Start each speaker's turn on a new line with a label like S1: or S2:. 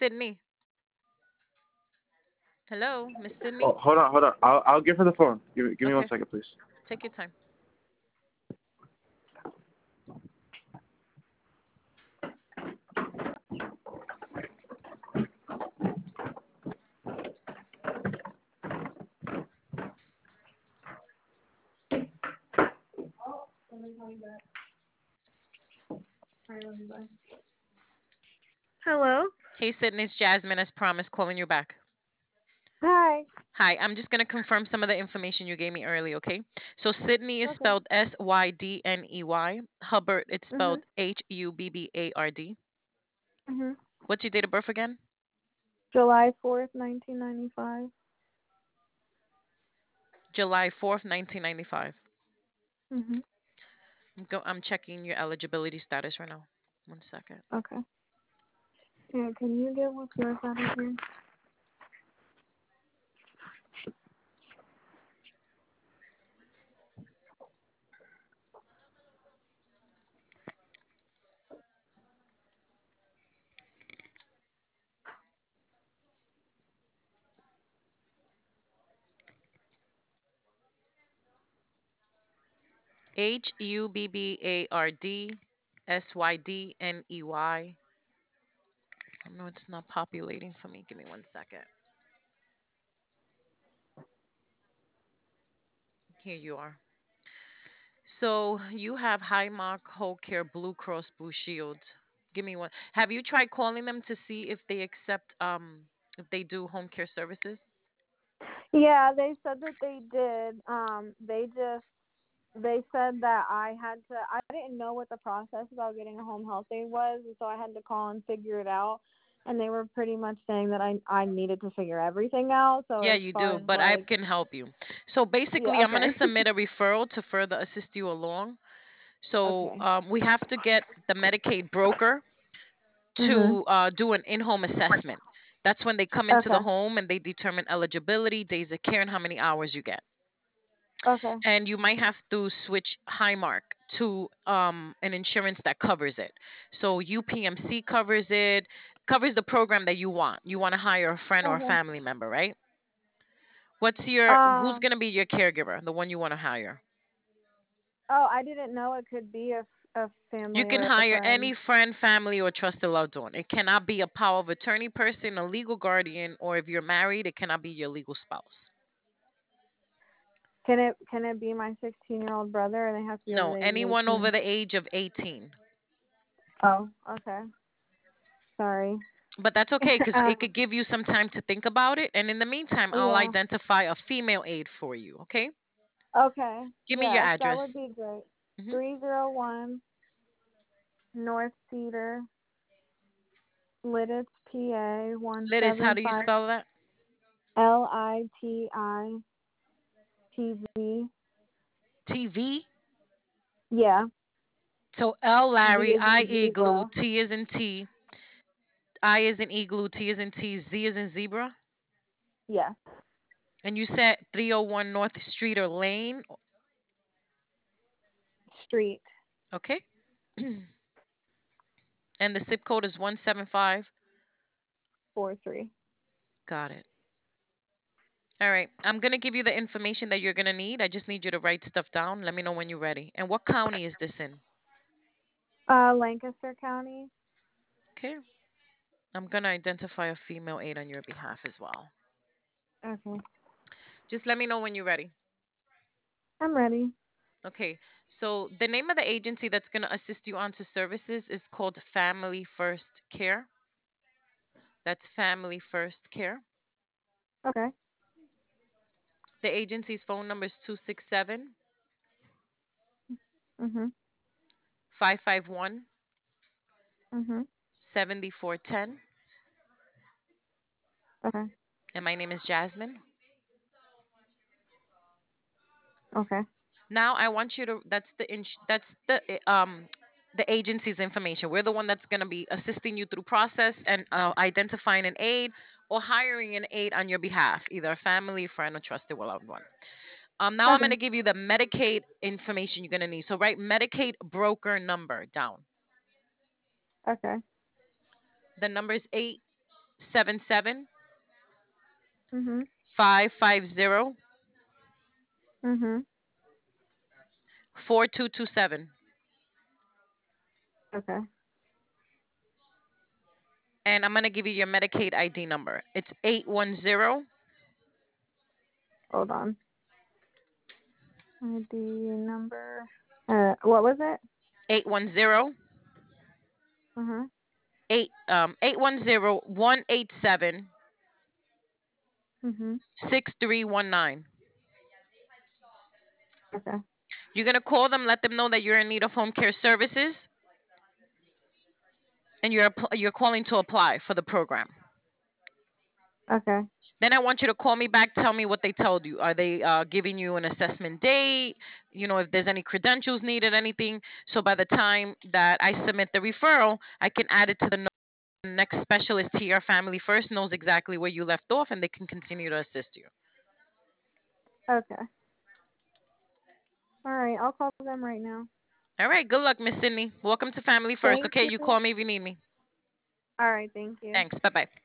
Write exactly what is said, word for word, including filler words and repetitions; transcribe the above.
S1: Sydney. Hello, Miss Sydney.
S2: Oh, hold on, hold on. I'll I'll give her the phone. Give me give me one
S1: Okay,
S2: second, please.
S1: take your time.
S3: Hello.
S1: Hey, Sydney, it's Jasmine, as promised, calling you back.
S3: Hi.
S1: Hi, I'm just going to confirm some of the information you gave me earlier, okay? So Sydney is
S3: Okay.
S1: spelled S Y D N E Y. Hubbard, it's
S3: Mhm.
S1: spelled H U B B A R D.
S3: Mhm.
S1: What's your date of birth again?
S3: July fourth, nineteen ninety five.
S1: July fourth, nineteen ninety-five.
S3: Mhm.
S1: I'm, go- I'm checking your eligibility status right now. One second.
S3: Okay. Yeah. Can you get what's yours out of here?
S1: H U B B A R D S Y D N E Y. I know it's not populating for me. Give me one second. Here you are. So you have Highmark, Whole Care, Blue Cross Blue Shield. Give me one. Have you tried calling them to see if they accept um if they do home care services?
S3: Yeah, they said that they did. Um, they just they said that I had to. I didn't know what the process about getting a home health aide was, and so I had to call and figure it out. And they were pretty much saying that I I needed to figure everything out. So
S1: Yeah,
S3: as
S1: you
S3: far
S1: do,
S3: as
S1: but I
S3: like,
S1: can help you. So basically,
S3: yeah,
S1: I'm gonna
S3: okay,
S1: submit a referral to further assist you along. So
S3: okay,
S1: um, we have to get the Medicaid broker
S3: mhm,
S1: to uh, do an in-home assessment. That's when they come into the
S3: okay,
S1: home and they determine eligibility, days of care, and how many hours you get.
S3: okay,
S1: And you might have to switch Highmark to um, an insurance that covers it. So U P M C covers it, covers the program that you want. You want to hire a friend or a
S3: okay.
S1: family member, right? What's your who's
S3: Um.
S1: gonna be your caregiver, the one you want to hire?
S3: Oh, I didn't know it could be a a
S1: You
S3: family
S1: can
S3: or a
S1: hire any
S3: friend.
S1: friend, family, or trusted loved one. It cannot be a power of attorney person, a legal guardian, or if you're married, it cannot be your legal spouse.
S3: Can it can it be my sixteen year old brother, and they have to be over
S1: No,
S3: the age of
S1: anyone over
S3: eighteen?
S1: the age of eighteen.
S3: Oh, okay. Sorry.
S1: But that's okay because
S3: uh,
S1: it could give you some time to think about it. And in the meantime, I'll
S3: yeah.
S1: identify a female aide for you. Okay?
S3: Okay.
S1: Give me your
S3: Yes, that would
S1: address.
S3: be great.
S1: Hmm.
S3: Three zero one North Cedar, Lidditz, P A one
S1: Liz, how
S3: seven
S1: do you
S3: five
S1: spell that?
S3: L I T I T V.
S1: T V.
S3: Yeah.
S1: So L
S3: Z
S1: Larry,
S3: is
S1: I
S3: in
S1: igloo,
S3: zebra.
S1: T is in T, I is in igloo, T is in T, Z is in zebra.
S3: Yes.
S1: And you said three oh one North Street or Lane.
S3: Street
S1: Okay. And the zip code is one seven five.
S3: four three.
S1: Got it. All right. I'm going to give you the information that you're going to need. I just need you to write stuff down. Let me know when you're ready. And what county is this in?
S3: Uh, Lancaster County.
S1: Okay. I'm going to identify a female aide on your behalf as well.
S3: Okay.
S1: Just let me know when you're ready.
S3: I'm ready.
S1: Okay. So the name of the agency that's going to assist you onto services is called Family First Care. That's Family First Care.
S3: Okay.
S1: The agency's phone number is two six seven,
S3: Mhm.
S1: five five one,
S3: Mhm.
S1: seven four one zero.
S3: Okay.
S1: And my name is Jasmine.
S3: Okay.
S1: Now I want you to that's the ins- that's the uh, um the agency's information. We're the one that's going to be assisting you through process and uh, identifying an aide or hiring an aide on your behalf, either a family, friend, or trusted loved one. Um, now I'm going
S3: Okay.
S1: to give you the Medicaid information you're going to need. So write Medicaid broker number down.
S3: Okay.
S1: The number is eight seven seven
S3: Mhm.
S1: five five zero
S3: Mhm.
S1: four two two seven.
S3: Okay.
S1: And I'm going to give you your Medicaid I D number. It's eight one zero
S3: Hold on. I D number. Uh, what was it?
S1: eight one zero
S3: Uh huh.
S1: eight um eight one zero one eight seven
S3: Mhm.
S1: six three one nine.
S3: Okay.
S1: You're going to call them, let them know that you're in need of home care services, and you're app- you're calling to apply for the program.
S3: Okay.
S1: Then I want you to call me back, tell me what they told you. Are they uh, giving you an assessment date? You know, if there's any credentials needed, anything. So by the time that I submit the referral, I can add it to the no- next specialist here. Family First knows exactly where you left off, and they can continue to assist you.
S3: Okay. All right. I'll call them right now.
S1: All right. Good luck, Miss Sydney. Welcome to Family First.
S3: Thank
S1: Okay,
S3: you.
S1: you call me if you need me.
S3: All right. Thank you.
S1: Thanks. Bye bye.